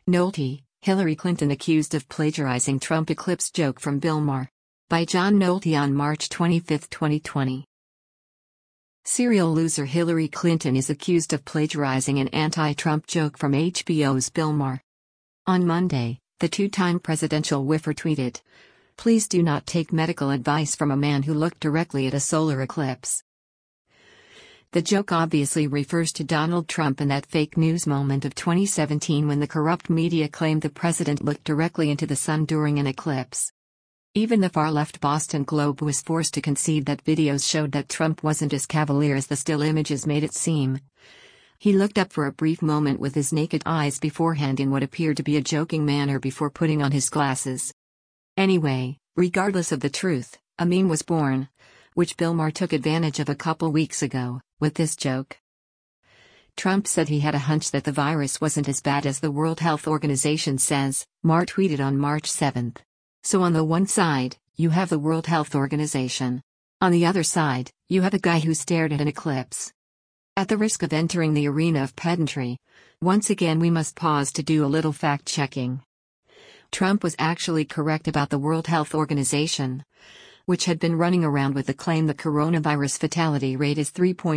Nolte, Hillary Clinton accused of plagiarizing Trump eclipse joke from Bill Maher. By John Nolte on March 25, 2020. Serial loser Hillary Clinton is accused of plagiarizing an anti-Trump joke from HBO's Bill Maher. On Monday, the two-time presidential whiffer tweeted, "Please do not take medical advice from a man who looked directly at a solar eclipse." The joke obviously refers to Donald Trump and that fake news moment of 2017 when the corrupt media claimed the president looked directly into the sun during an eclipse. Even the far-left Boston Globe was forced to concede that videos showed that Trump wasn't as cavalier as the still images made it seem. He looked up for a brief moment with his naked eyes beforehand in what appeared to be a joking manner before putting on his glasses. Anyway, regardless of the truth, a meme was born, which Bill Maher took advantage of a couple weeks ago, with this joke. Trump said he had a hunch that the virus wasn't as bad as the World Health Organization says, Maher tweeted on March 7. So on the one side, you have the World Health Organization. On the other side, you have a guy who stared at an eclipse. At the risk of entering the arena of pedantry, once again we must pause to do a little fact-checking. Trump was actually correct about the World Health Organization, which had been running around with the claim the coronavirus fatality rate is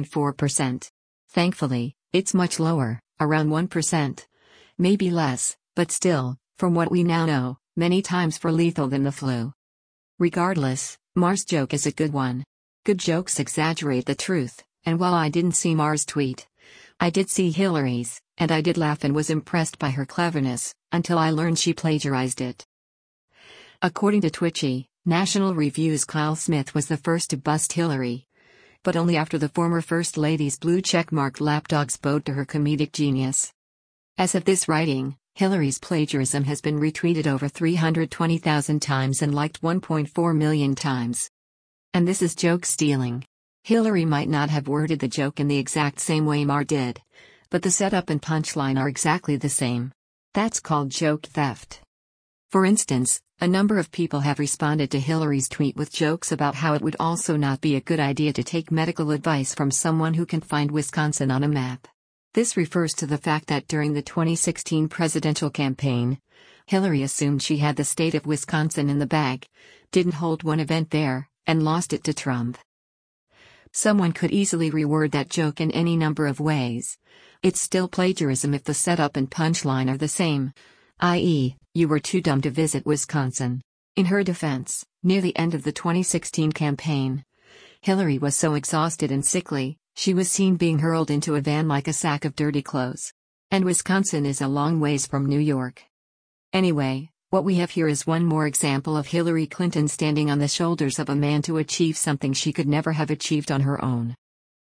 3.4%. Thankfully, it's much lower, around 1%. Maybe less, but still, from what we now know, many times more lethal than the flu. Regardless, Maher's joke is a good one. Good jokes exaggerate the truth, and while I didn't see Maher's tweet, I did see Hillary's, and I did laugh and was impressed by her cleverness, until I learned she plagiarized it. According to Twitchy, National Review's Kyle Smith was the first to bust Hillary, but only after the former First Lady's blue checkmark lapdogs bowed to her comedic genius. As of this writing, Hillary's plagiarism has been retweeted over 320,000 times and liked 1.4 million times. And this is joke stealing. Hillary might not have worded the joke in the exact same way Maher did, but the setup and punchline are exactly the same. That's called joke theft. For instance, a number of people have responded to Hillary's tweet with jokes about how it would also not be a good idea to take medical advice from someone who can find Wisconsin on a map. This refers to the fact that during the 2016 presidential campaign, Hillary assumed she had the state of Wisconsin in the bag, didn't hold one event there, and lost it to Trump. Someone could easily reword that joke in any number of ways. It's still plagiarism if the setup and punchline are the same, i.e., you were too dumb to visit Wisconsin. In her defense, near the end of the 2016 campaign, Hillary was so exhausted and sickly, she was seen being hurled into a van like a sack of dirty clothes. And Wisconsin is a long ways from New York. Anyway, what we have here is one more example of Hillary Clinton standing on the shoulders of a man to achieve something she could never have achieved on her own.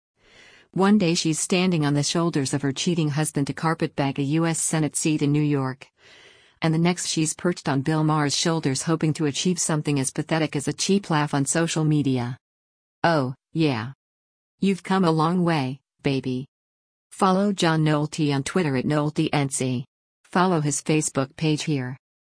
One day she's standing on the shoulders of her cheating husband to carpetbag a U.S. Senate seat in New York. And the next she's perched on Bill Maher's shoulders hoping to achieve something as pathetic as a cheap laugh on social media. Oh, yeah. You've come a long way, baby. Follow John Nolte on Twitter at NolteNC. Follow his Facebook page here.